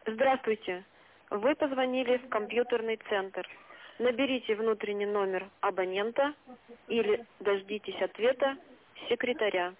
Здравствуйте. Вы позвонили в компьютерный центр. Наберите внутренний номер абонента или дождитесь ответа секретаря.